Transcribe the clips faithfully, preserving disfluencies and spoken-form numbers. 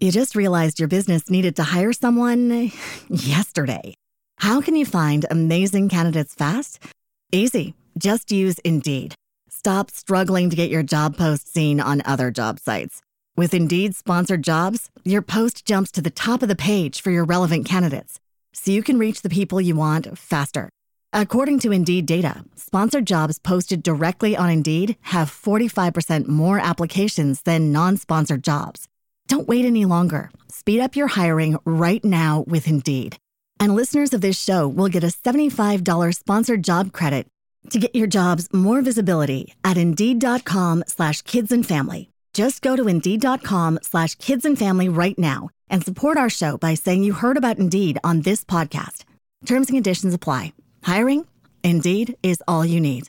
You just realized your business needed to hire someone yesterday. How can you find amazing candidates fast? Easy. Just use Indeed. Stop struggling to get your job post seen on other job sites. With Indeed sponsored jobs, your post jumps to the top of the page for your relevant candidates, so you can reach the people you want faster. According to Indeed data, sponsored jobs posted directly on Indeed have forty-five percent more applications than non-sponsored jobs. Don't wait any longer. Speed up your hiring right now with Indeed. And listeners of this show will get a seventy-five dollars sponsored job credit to get your jobs more visibility at Indeed.com slash kids and family. Just go to Indeed.com slash kids and family right now and support our show by saying you heard about Indeed on this podcast. Terms and conditions apply. Hiring? Indeed is all you need.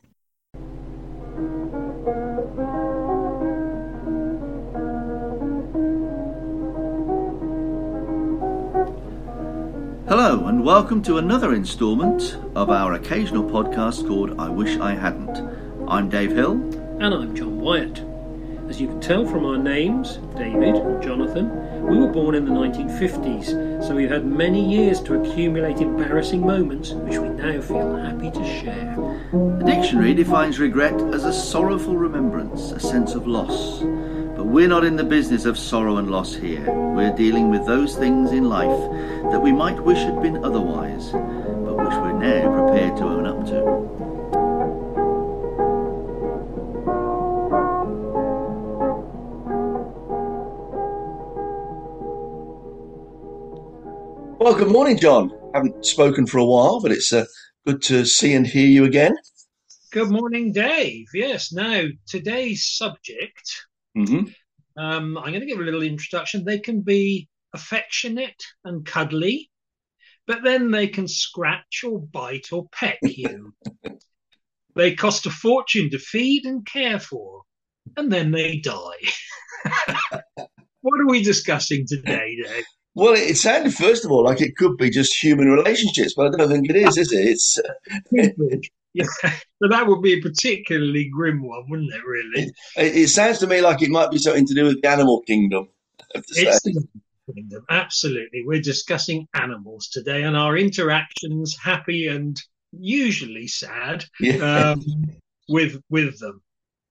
Hello and welcome to another instalment of our occasional podcast called I Wish I Hadn't. I'm Dave Hill. And I'm John Wyatt. As you can tell from our names, David and Jonathan, we were born in the nineteen fifties, so we've had many years to accumulate embarrassing moments which we now feel happy to share. The dictionary defines regret as a sorrowful remembrance, a sense of loss. But we're not in the business of sorrow and loss here. We're dealing with those things in life that we might wish had been otherwise, but which we're now prepared to own up to. Well, good morning, John. Haven't spoken for a while, but it's uh, good to see and hear you again. Good morning, Dave. Yes, now, today's subject, mm-hmm. um, I'm going to give a little introduction. They can be affectionate and cuddly, but then they can scratch or bite or peck you. They cost a fortune to feed and care for, and then they die. What are we discussing today, Dave? Well, it sounded, first of all, like it could be just human relationships, but I don't think it is, is it? It's, uh, yeah, so that would be a particularly grim one, wouldn't it, really? It, it sounds to me like it might be something to do with the animal kingdom. It's the animal kingdom, absolutely. We're discussing animals today and our interactions, happy and usually sad, yeah. um, with, with them.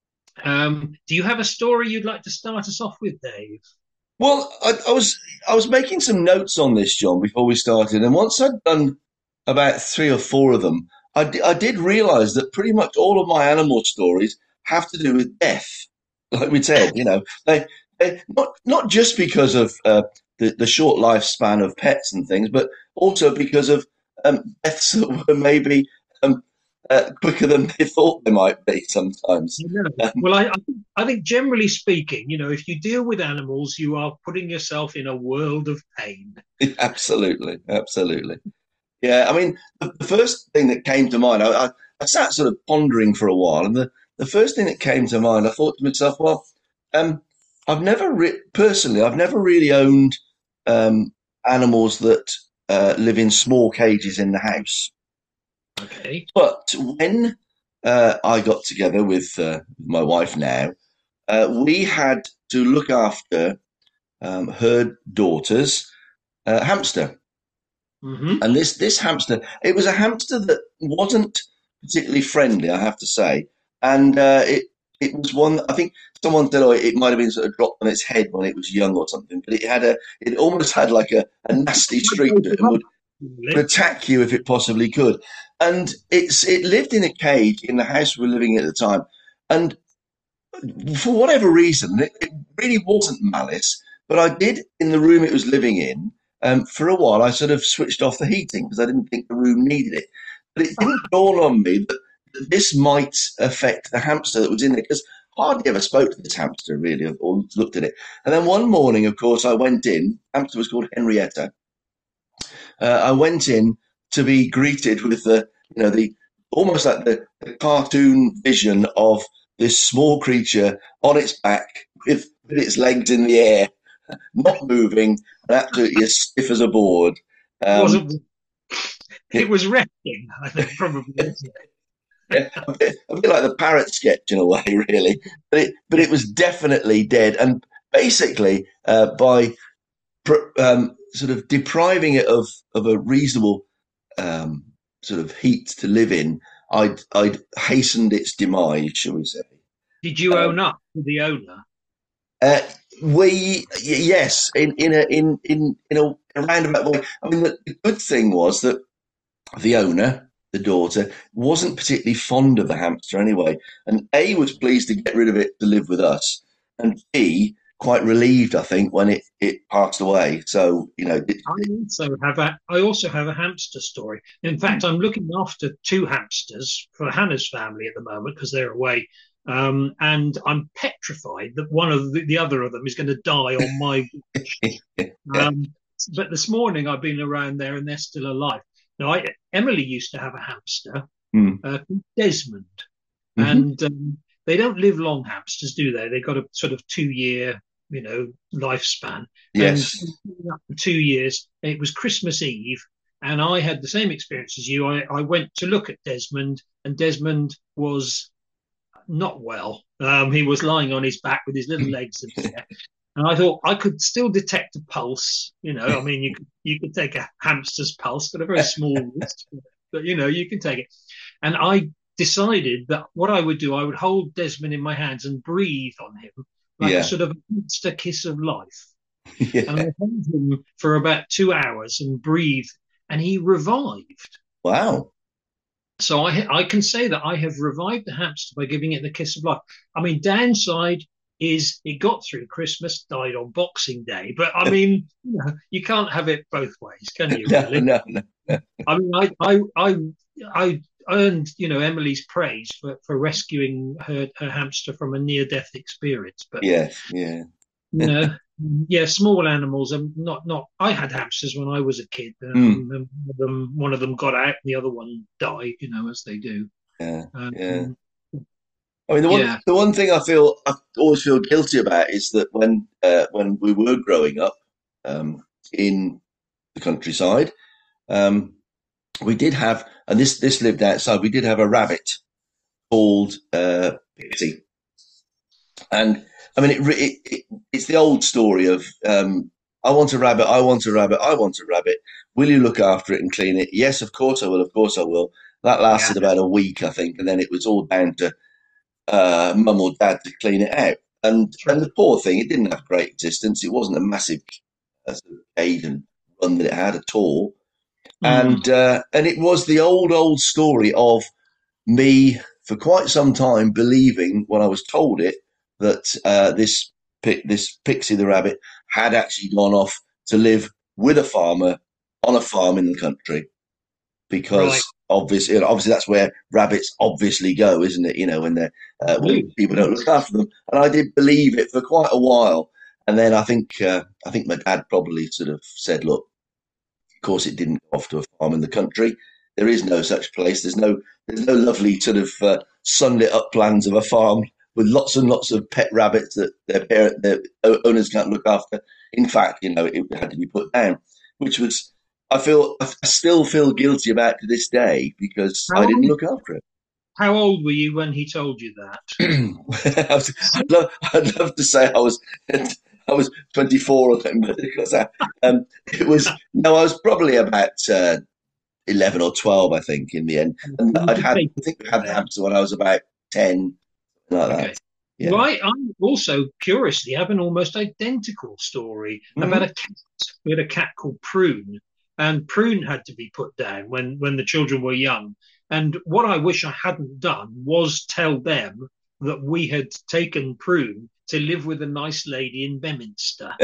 Um, do you have a story you'd like to start us off with, Dave? Well, I, I was I was making some notes on this, John, before we started, and once I'd done about three or four of them, I, d- I did realise that pretty much all of my animal stories have to do with death. Like we said, you know, they, they not not just because of uh, the the short lifespan of pets and things, but also because of um, deaths that were maybe um, uh, quicker than they thought they might be sometimes. Yeah. Um, well, I, I think I think generally speaking, you know, if you deal with animals, you are putting yourself in a world of pain. Absolutely, absolutely. Yeah, I mean, the, the first thing that came to mind, I, I, I sat sort of pondering for a while, and the, the first thing that came to mind, I thought to myself, well, um, I've never, re- personally, I've never really owned um, animals that uh, live in small cages in the house. Okay. But when uh, I got together with uh, my wife now, uh, we had to look after um, her daughter's uh, hamster. Mm-hmm. And this, this hamster, it was a hamster that wasn't particularly friendly, I have to say. And uh, it it was one, I think someone said, oh, it might have been sort of dropped on its head when it was young or something. But it had a, it almost had like a, a nasty streak to it and would, would attack you if it possibly could. And it's it lived in a cage in the house we were living in at the time. And for whatever reason, it, it really wasn't malice. But I did, in the room it was living in, Um, for a while, I sort of switched off the heating because I didn't think the room needed it. But it didn't dawn on me that this might affect the hamster that was in there, because I hardly ever spoke to this hamster, really, or looked at it. And then one morning, of course, I went in. The hamster was called Henrietta. Uh, I went in to be greeted with the, you know, the almost like the, the cartoon vision of this small creature on its back with, with its legs in the air, not moving, and absolutely as stiff as a board. Um, it, wasn't, it was resting, I think, probably. Isn't it? Yeah, a, bit, a bit like the parrot sketch in a way, really. But it, but it was definitely dead. And basically, uh, by um, sort of depriving it of of a reasonable um, sort of heat to live in, I'd I'd hastened its demise, shall we say? Did you Um, own up to the owner? Uh, we yes, in in a in in in a, a roundabout way. I mean, the, the good thing was that the owner, the daughter, wasn't particularly fond of the hamster anyway, and A, was pleased to get rid of it to live with us, and B, quite relieved, I think, when it it passed away. So you know, it, I also have a I also have a hamster story. In fact, I'm looking after two hamsters for Hannah's family at the moment because they're away. Um, and I'm petrified that one of the, the other of them is going to die on my watch. Um, but this morning I've been around there and they're still alive. Now, I, Emily used to have a hamster mm. uh, called Desmond, mm-hmm. and um, they don't live long, hamsters, do they? They've got a sort of two-year, you know, lifespan. Yes. And up for two years, it was Christmas Eve, and I had the same experience as you. I, I went to look at Desmond, and Desmond was not well. Um, he was lying on his back with his little legs in the air. And I thought I could still detect a pulse. You know, I mean, you could, you could take a hamster's pulse, got a very small wrist, but, you know, you can take it. And I decided that what I would do, I would hold Desmond in my hands and breathe on him like yeah. a sort of monster kiss of life. Yeah. And I held him for about two hours and breathed, and he revived. Wow. So I, I can say that I have revived the hamster by giving it the kiss of life. I mean, downside is it got through Christmas, died on Boxing Day. But I mean, you know, you can't have it both ways, can you? Really? No, no, no. I mean, I, I, I, I earned, you know, Emily's praise for, for rescuing her, her hamster from a near-death experience. But yes, yeah, you know, yeah, small animals. I'm not not. I had hamsters when I was a kid. Um, mm. one of them, one of them got out, and the other one died. You know, as they do. Yeah, um, yeah. I mean, the one yeah. the one thing I feel I always feel guilty about is that when uh, when we were growing up um, in the countryside, um, we did have, and this this lived outside. We did have a rabbit called uh, Pixie, and I mean, it, it, it it's the old story of um, I want a rabbit, I want a rabbit, I want a rabbit. Will you look after it and clean it? Yes, of course I will. Of course I will. That lasted yeah. about a week, I think, and then it was all down to uh, mum or dad to clean it out. And sure. and the poor thing, it didn't have great existence. It wasn't a massive uh, sort of cage and run that it had at all. Mm. And uh, and it was the old old story of me for quite some time believing when I was told it that uh, this this Pixie the rabbit had actually gone off to live with a farmer on a farm in the country, because right. obviously, obviously that's where rabbits obviously go, isn't it? You know, when they're uh, when people don't look after them. And I did believe it for quite a while, and then I think uh, I think my dad probably sort of said, "Look, of course it didn't go off to a farm in the country. There is no such place. There's no there's no lovely sort of uh, sunlit uplands of a farm with lots and lots of pet rabbits that their parent, their owners can't look after. In fact, you know, it had to be put down," which was. I feel I still feel guilty about to this day because how I didn't look after it. How old were you when he told you that? I'd, love, I'd love to say I was I was twenty-four or something, but because I, um, it was no, I was probably about uh, eleven or twelve, I think, in the end. And I'd had I think we had the hamster when I was about ten, like okay. that. Yeah. Well, I, I also curiously have an almost identical story mm-hmm. about a cat. We had a cat called Prune. And Prune had to be put down when, when the children were young. And what I wish I hadn't done was tell them that we had taken Prune to live with a nice lady in Bedminster.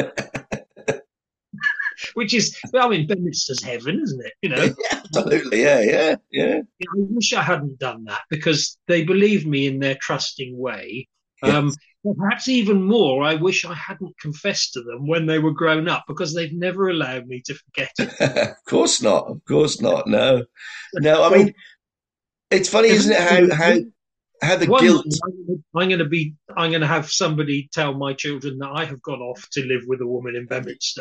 Which is, I mean, Bedminster's heaven, isn't it? You know, yeah, absolutely, yeah, yeah, yeah. I wish I hadn't done that because they believed me in their trusting way. Yes. Um, perhaps even more, I wish I hadn't confessed to them when they were grown up because they've never allowed me to forget it. Of course not. Of course not. No, no. I mean, it's funny, isn't it? How how how the One, guilt. I'm going to be. I'm going to have somebody tell my children that I have gone off to live with a woman in Bedminster.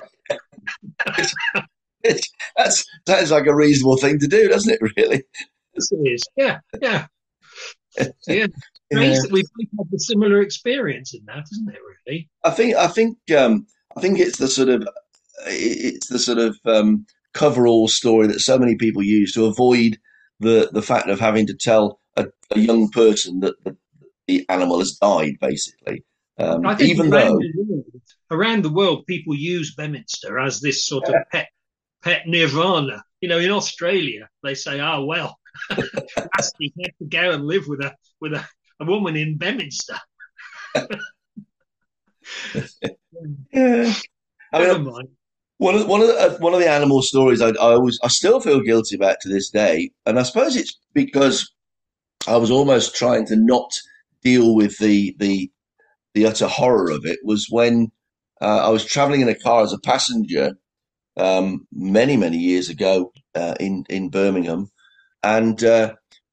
That's sounds like a reasonable thing to do, doesn't it? Really. Yes, it is. Yeah, yeah, yeah. Yeah. We've had a similar experience in that, isn't it? Really, I think. I think. Um, I think it's the sort of it's the sort of um, cover-all story that so many people use to avoid the the fact of having to tell a, a young person that the, the animal has died, basically. Um, I think even around though, the world, around the world, people use Beminster as this sort of pet pet nirvana. You know, in Australia, they say, "Oh well, Rusty had to go and live with a with a, a woman in Beminster." yeah, I Never mean, mind. one of one of the, uh, one of the animal stories I, I always I still feel guilty about to this day, and I suppose it's because I was almost trying to not deal with the the the utter horror of it. Was when uh, I was traveling in a car as a passenger um, many many years ago uh, in in Birmingham, and uh,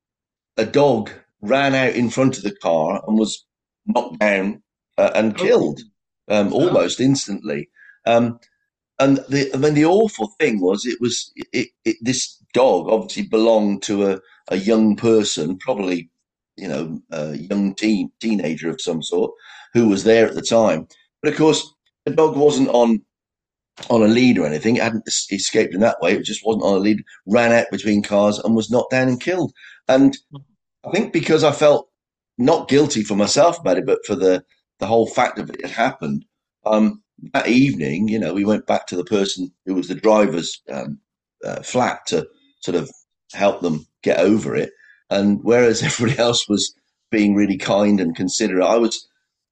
a dog ran out in front of the car and was knocked down uh, and Oh, killed um, oh, almost instantly. Um, and the I mean the awful thing was it was it, it, this dog obviously belonged to a, a young person, probably you know a young teen teenager of some sort who was there at the time. But of course, the dog wasn't on on a lead or anything. It hadn't escaped in that way. It just wasn't on a lead. Ran out between cars and was knocked down and killed. And I think because I felt not guilty for myself about it, but for the the whole fact of it had happened. Um, that evening, you know, we went back to the person who was the driver's um, uh, flat to sort of help them get over it. And whereas everybody else was being really kind and considerate, I was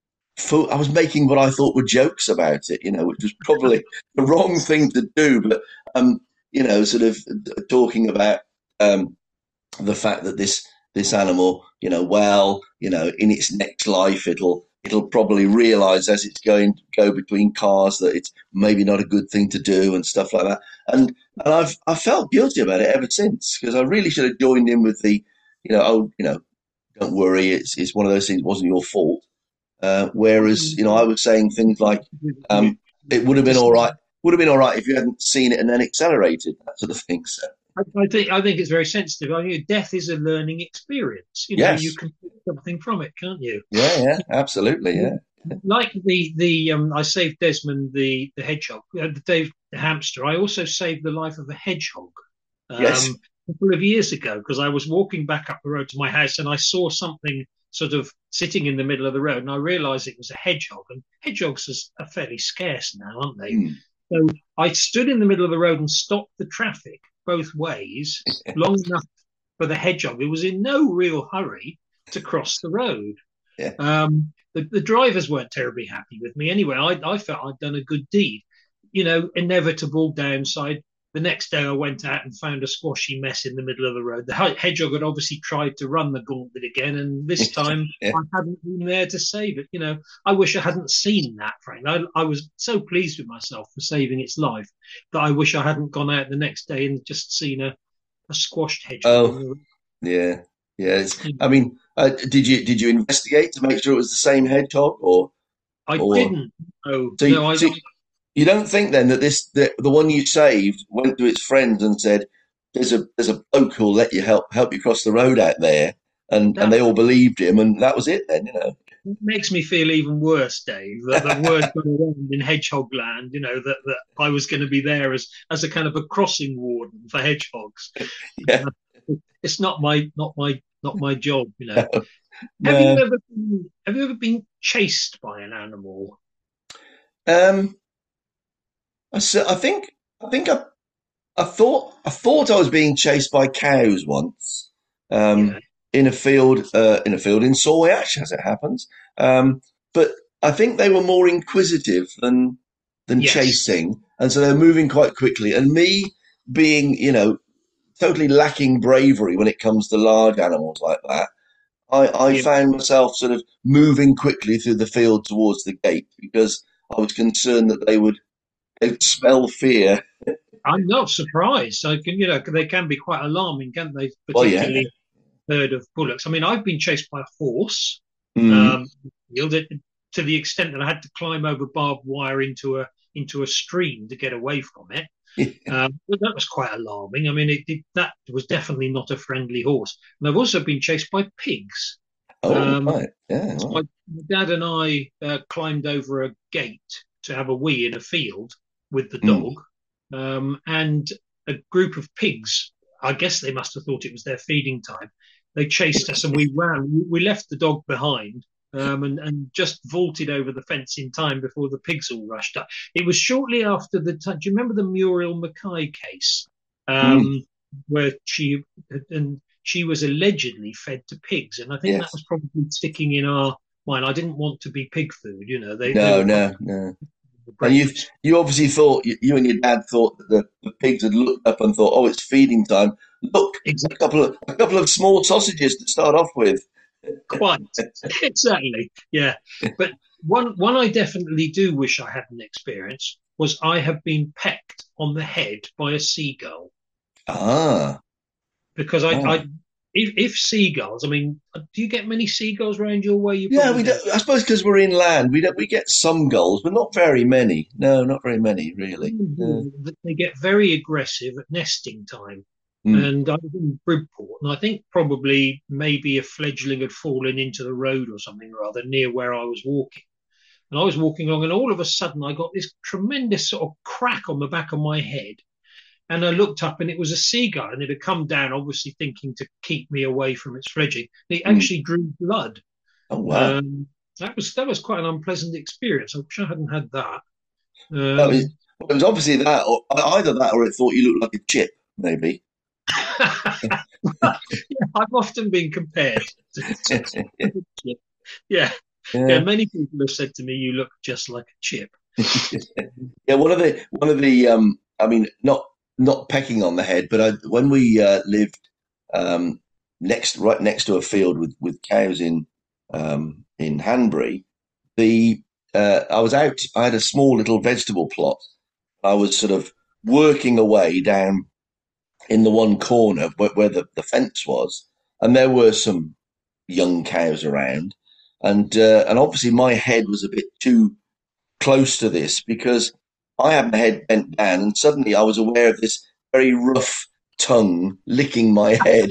I was making what I thought were jokes about it, you know, which was probably the wrong thing to do. But um, you know, sort of talking about um, the fact that this this animal, you know, well, you know, in its next life, it'll it'll probably realise as it's going to go between cars that it's maybe not a good thing to do and stuff like that. And and I've I felt guilty about it ever since because I really should have joined in with the, you know, oh, you know, don't worry, it's it's one of those things. It wasn't your fault. Uh, whereas, you know, I was saying things like, um, it would have been all right. Would have been all right if you hadn't seen it and then accelerated, that sort of thing. So, I, I think I think it's very sensitive. I mean, death is a learning experience. You know, you yes, can take something from it, can't you? yeah, yeah, absolutely, yeah, Like the the um, I saved Desmond the the hedgehog, uh, the Dave the hamster. I also saved the life of a hedgehog yes, um, a couple of years ago because I was walking back up the road to my house and I saw something sort of sitting in the middle of the road, and I realised it was a hedgehog. And hedgehogs are fairly scarce now, aren't they? mm, So I stood in the middle of the road and stopped the traffic both ways long enough for the hedgehog, who was in no real hurry, to cross the road. yeah, Um, the, the drivers weren't terribly happy with me anyway. I, I felt I'd done a good deed. You know, inevitable downside. The next day I went out and found a squashy mess in the middle of the road. The hedgehog had obviously tried to run the gauntlet again, and this time yeah. I hadn't been there to save it. You know, I wish I hadn't seen that, Frank. I, I was so pleased with myself for saving its life that I wish I hadn't gone out the next day and just seen a, a squashed hedgehog in Oh, the road. yeah, yeah. It's, I mean, uh, did you did you investigate to make sure it was the same hedgehog, or I or didn't. No, so no, you, I, so you don't think then that this the, the one you saved went to its friends and said, "There's a there's a bloke who'll let you help help you cross the road out there," and and that they all believed him, and that was it then, you know. It makes me feel even worse, Dave, that the word got around in hedgehog land, you know, that, that I was going to be there as, as a kind of a crossing warden for hedgehogs. Yeah, Uh, it's not my not my not my job, you know. Have you no. ever been, have you ever been chased by an animal? Um, I, s- I think I think I, I thought I thought I was being chased by cows once, Yeah. um, in a field uh, in a field in Solway Ash, as it happens. Um, but I think they were more inquisitive than than Yes. chasing, and so they're moving quite quickly. And me being, you know, totally lacking bravery when it comes to large animals like that, I, I Yeah. found myself sort of moving quickly through the field towards the gate because I was concerned that they would they'd smell fear. I'm not surprised. I can, you know, they can be quite alarming, can't they? Well, yeah. Particularly herd of bullocks. I mean, I've been chased by a horse, Mm. um, yielded to the extent that I had to climb over barbed wire into a into a stream to get away from it. Um, but that was quite alarming. I mean, it, it, that was definitely not a friendly horse. And I've also been chased by pigs. Oh, Um, right. Yeah. my, Right. my dad and I uh, climbed over a gate to have a wee in a field, with the Mm. dog, um, and a group of pigs. I guess they must have thought it was their feeding time. They chased us and we ran. We left the dog behind um, and, and just vaulted over the fence in time before the pigs all rushed up. It was shortly after the time. Do you remember the Muriel Mackay case? Um, Mm. Where she and she was allegedly fed to pigs, and I think that Yes. was probably sticking in our mind. I didn't want to be pig food, you know. They, they No, were no, no. And great. you you obviously thought, you, you and your dad thought that the, the pigs had looked up and thought, oh, it's feeding time. Look, a Exactly. couple of a couple of small sausages to start off with. Quite exactly, yeah. But one one I definitely do wish I hadn't experienced was I have been pecked on the head by a seagull Ah, because I, ah. I if, if seagulls, I mean, do you get many seagulls around your way? You Yeah, probably we do. don't. I suppose because we're inland, we don't, we get some gulls, but not very many. No, not very many, really. Uh, They get very aggressive at nesting time. mm, And I was in Bridport, and I think probably maybe a fledgling had fallen into the road or something or other near where I was walking. And I was walking along, and all of a sudden I got this tremendous sort of crack on the back of my head. And I looked up, and it was a seagull, and it had come down, obviously thinking to keep me away from its fledgling. And it mm. actually drew blood. Oh wow! Um, that was that was quite an unpleasant experience. I wish I hadn't had that. That was, Um, it was obviously that, or either that, or it thought you looked like a chip, maybe. yeah, I've often been compared. To, to, to, yeah, yeah. Yeah. Many people have said to me, "You look just like a chip." Yeah, one of the one of the um, I mean, not not pecking on the head, but I, when we uh, lived um, next right next to a field with with cows in um, in Hanbury, the uh, I was out. I had a small little vegetable plot. I was sort of working away down in the one corner where, where the, the fence was, and there were some young cows around, and uh, and obviously my head was a bit too close to this because I had my head bent down, and suddenly I was aware of this very rough tongue licking my head,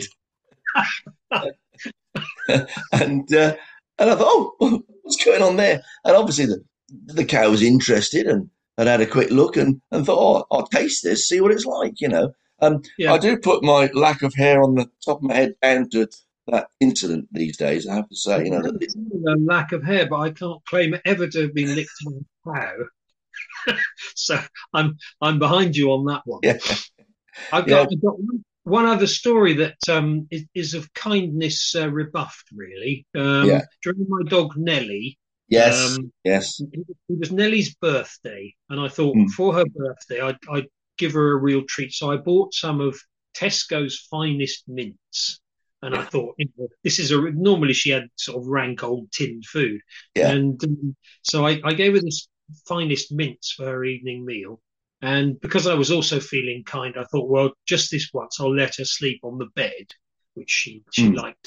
and uh, and I thought, oh, what's going on there? And obviously the the cow was interested and had had a quick look and, and thought, oh, I'll taste this, see what it's like, you know. Um, Yeah, I do put my lack of hair on the top of my head down to that incident these days. I have to say, you know, that it, a lack of hair, but I can't claim ever to have been licked by a cow. So I'm I'm behind you on that one. yeah, I've yeah, got, I've got one, one other story that um, is, is of kindness uh, rebuffed, really. yeah, Um, during my dog Nellie, yes, um, yes, it was Nellie's birthday, and I thought mm, for her birthday I'd, I'd give her a real treat. So I bought some of Tesco's finest mints. And I thought, you know, this is a normally she had sort of rank old tinned food, yeah, and um, so I, I gave her this finest mints for her evening meal. And because I was also feeling kind, I thought, well, just this once, I'll let her sleep on the bed, which she she mm. liked.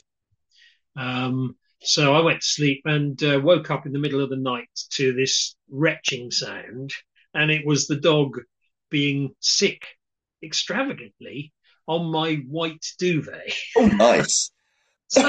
Um, so I went to sleep and uh, woke up in the middle of the night to this retching sound, and it was the dog being sick extravagantly on my white duvet. Oh, nice. so,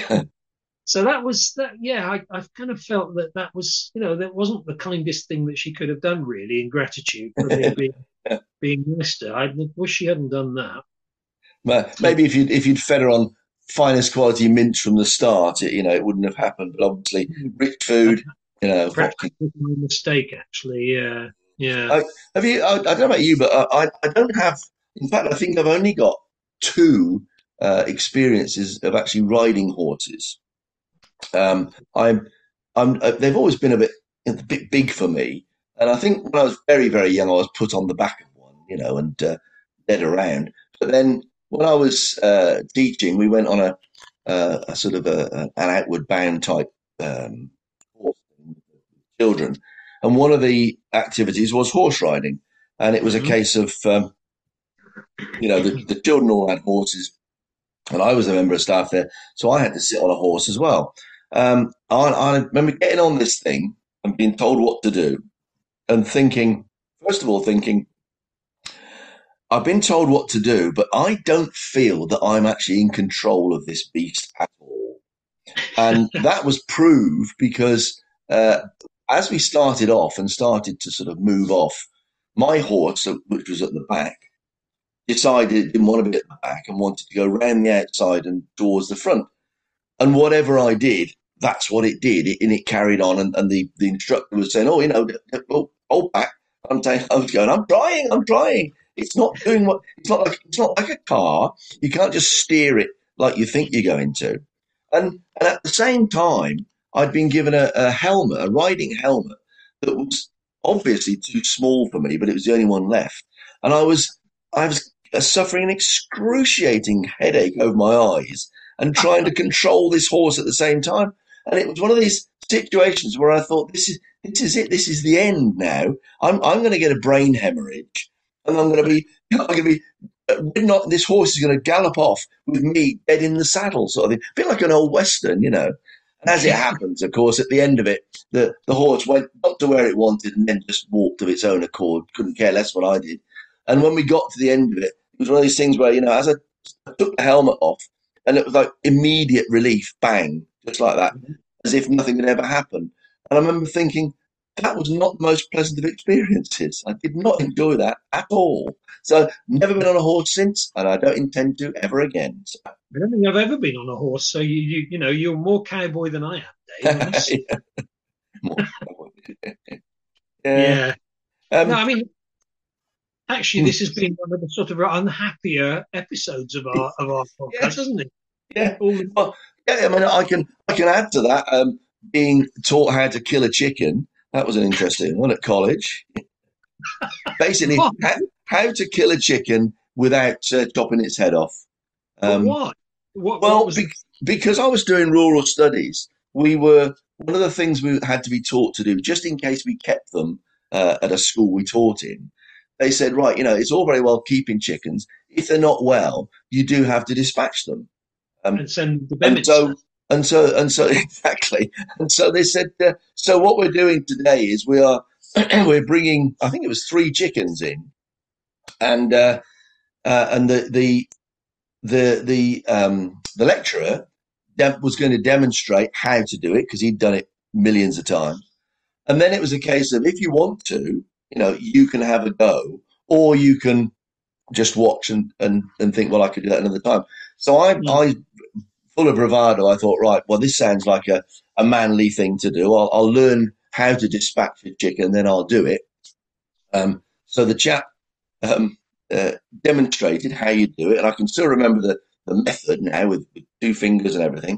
so that was that. Yeah, I, I kind of felt that that was, you know, that wasn't the kindest thing that she could have done, really, in gratitude for me being being nice to her. I wish she hadn't done that. But Maybe if you'd if you'd fed her on finest quality mints from the start, it, you know, it wouldn't have happened. But obviously, rich food, you know. perhaps it was my mistake, actually. Yeah, yeah. I, have you? I, I don't know about you, but I, I don't have. In fact, I think I've only got two uh, experiences of actually riding horses. Um, I'm, I'm. Uh, they've always been a bit, a bit big for me, and I think when I was very, very young, I was put on the back of one, you know, and uh, led around. But then when I was uh, teaching, we went on a, uh, a sort of a, an outward bound type um, horse with children, and one of the activities was horse riding, and it was a Mhm. case of um, you know the, the children all had horses, and I was a member of staff there, so I had to sit on a horse as well. Um, I, I remember getting on this thing and being told what to do, and thinking, first of all, thinking, I've been told what to do, but I don't feel that I'm actually in control of this beast at all. And that was proved because uh, as we started off and started to sort of move off, my horse, which was at the back, decided it didn't want to be at the back and wanted to go round the outside and towards the front. And whatever I did, that's what it did. It, and it carried on. And, and the, the instructor was saying, oh, you know, oh, hold back. I'm saying, I was going, I'm trying, I'm trying. It's not doing what, it's not like, it's not like a car. You can't just steer it like you think you're going to. And, and at the same time, I'd been given a, a helmet, a riding helmet that was obviously too small for me, but it was the only one left. And I was, I was suffering an excruciating headache over my eyes and trying to control this horse at the same time. And it was one of these situations where I thought, this is this is it. This is the end now. I'm I'm going to get a brain hemorrhage, and I'm going to be I'm going to be not. This horse is going to gallop off with me dead in the saddle, sort of thing. A bit like an old western, you know. And as it happens, of course, at the end of it, the the horse went up to where it wanted and then just walked of its own accord. Couldn't care less what I did. And when we got to the end of it, it was one of these things where, you know, as I took the helmet off, and it was like immediate relief, bang, just like that, as if nothing had ever happened. And I remember thinking, that was not the most pleasant of experiences. I did not enjoy that at all. So never been on a horse since, and I don't intend to ever again. So. I don't think I've ever been on a horse. So you, you, you know, you're more cowboy than I am, Dave. yeah. More cowboy. yeah. yeah. Um, no, I mean, actually, this has been one of the sort of unhappier episodes of our of our podcast, yes. hasn't it? Yeah. Well, yeah. I mean, I can I can add to that. Um, being taught how to kill a chicken. That was an interesting one at college. Basically, how, how to kill a chicken without uh, chopping its head off. Um, what? what? Well, what was be, because I was doing rural studies, we were one of the things we had to be taught to do, just in case we kept them uh, at a school we taught in. They said, right, you know, it's all very well keeping chickens. If they're not well, you do have to dispatch them. Um, and send the and so, and so, and so, exactly. And so they said, uh, so what we're doing today is we are, we're bringing, I think it was three chickens in, and uh, uh, and the the the the um, the lecturer was going to demonstrate how to do it because he'd done it millions of times. And then it was a case of, if you want to, you know, you can have a go, or you can just watch and and, and think, well, I could do that another time. So I mm. I. Full of bravado, I thought, right, well, this sounds like a, a manly thing to do. I'll, I'll learn how to dispatch a chicken, then I'll do it. Um, so the chap um, uh, demonstrated how you do it, and I can still remember the, the method now with, with two fingers and everything.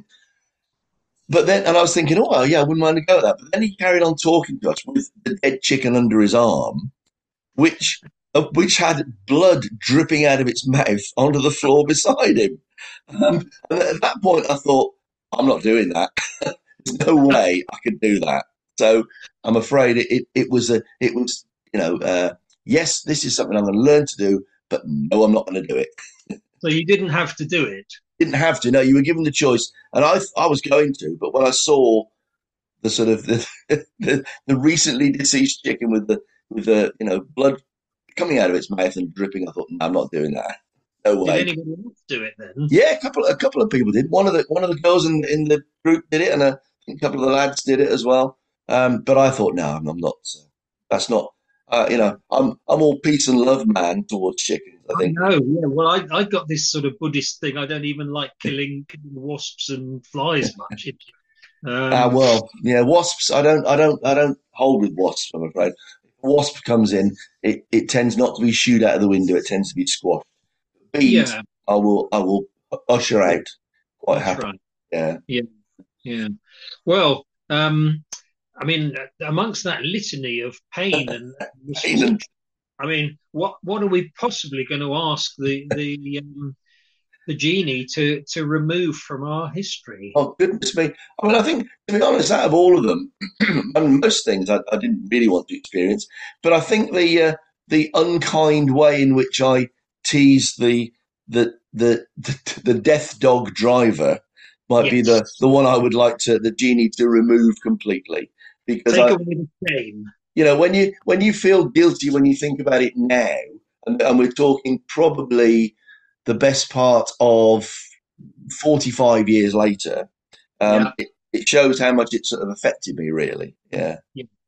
But then, and I was thinking, oh, well, yeah, I wouldn't mind to go at that. But then he carried on talking to us with the dead chicken under his arm, which uh, which had blood dripping out of its mouth onto the floor beside him. Um, and at that point, I thought, I'm not doing that. There's no way I could do that. So I'm afraid it, it, it was a, it was, you know, uh, yes, this is something I'm going to learn to do, but no, I'm not going to do it. So you didn't have to do it? Didn't have to. No, you were given the choice, and I, I was going to, but when I saw the sort of the, the, the recently deceased chicken with the with the you know blood coming out of its mouth and dripping, I thought, no, I'm not doing that. No way. Did anybody else do it then? Yeah, a couple a couple of people did. One of the one of the girls in in the group did it, and a, a couple of the lads did it as well. Um, but I thought, no, I'm, I'm not. Uh, that's not. Uh, you know, I'm I'm all peace and love man towards chickens. I think. No, yeah. Well, I I got this sort of Buddhist thing. I don't even like killing, killing wasps and flies much. Um, uh, well, yeah, wasps. I don't I don't I don't hold with wasps. I'm afraid. If a wasp comes in, it, it tends not to be shooed out of the window. It tends to be squashed. Bees, yeah. I will I will usher out quite That's happily. Right. Yeah. Yeah. Yeah. Well, um, I mean, amongst that litany of pain and pain. I mean, what what are we possibly going to ask the the um, the genie to to remove from our history? Oh goodness me! I mean, I think, to be honest, out of all of them, and most things I, I didn't really want to experience, but I think the uh, the unkind way in which I teased the the the the, the death dog driver might yes. be the, the one I would like to the genie to remove completely, because take I, away the shame. You know, when you when you feel guilty when you think about it now, and, and we're talking probably the best part of forty-five years later, um, yeah. it, it shows how much it sort of affected me, really. Yeah. yeah.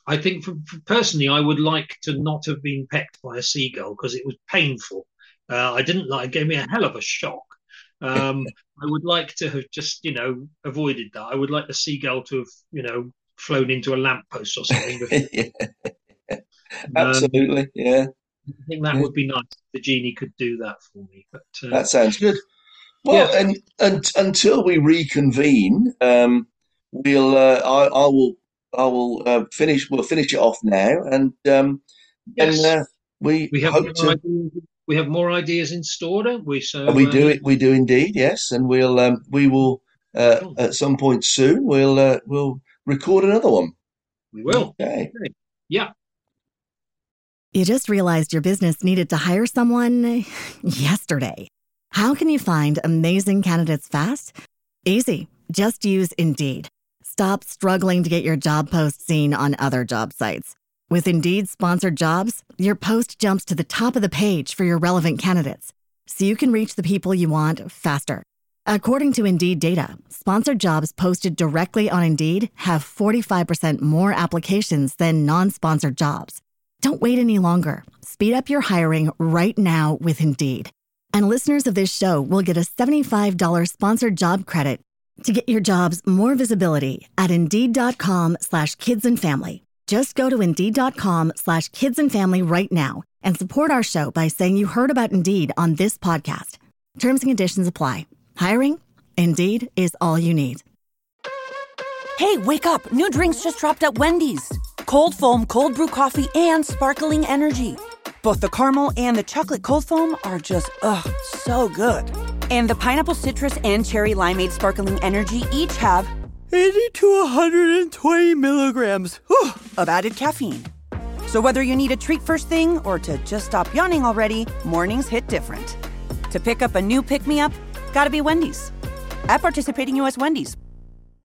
I think for, for personally, I would like to not have been pecked by a seagull because it was painful. Uh, I didn't like. It gave me a hell of a shock. Um, I would like to have just, you know, avoided that. I would like the seagull to have, you know, flown into a lamppost or something. yeah. Absolutely, um, yeah. I think that yeah. would be nice if the genie could do that for me. But uh, that sounds good. Well, yeah. and, and until we reconvene, um, we'll uh, I, I will I will uh, finish. We'll finish it off now, and um, yes. and uh, we we have hope more to. Ideas, we have more ideas in store, don't we? So we uh, do it. We do indeed. Yes, and we'll um, we will uh, oh. at some point soon. We'll uh, we'll record another one. We will. Okay. okay. Yeah. You just realized your business needed to hire someone yesterday. How can you find amazing candidates fast? Easy. Just use Indeed. Stop struggling to get your job post seen on other job sites. With Indeed sponsored jobs, your post jumps to the top of the page for your relevant candidates, so you can reach the people you want faster. According to Indeed data, sponsored jobs posted directly on Indeed have forty-five percent more applications than non-sponsored jobs. Don't wait any longer. Speed up your hiring right now with Indeed. And listeners of this show will get a seventy-five dollars sponsored job credit to get your jobs more visibility at Indeed.com slash kids and family. Just go to Indeed.com slash kids and family right now and support our show by saying you heard about Indeed on this podcast. Terms and conditions apply. Hiring? Indeed is all you need. Hey, wake up. New drinks just dropped at Wendy's. Cold foam, cold brew coffee, and sparkling energy. Both the caramel and the chocolate cold foam are just, ugh, so good. And the pineapple citrus and cherry limeade sparkling energy each have eighty to one hundred twenty milligrams whew, of added caffeine. So whether you need a treat first thing or to just stop yawning already, mornings hit different. To pick up a new pick-me-up, gotta be Wendy's. At participating U S Wendy's.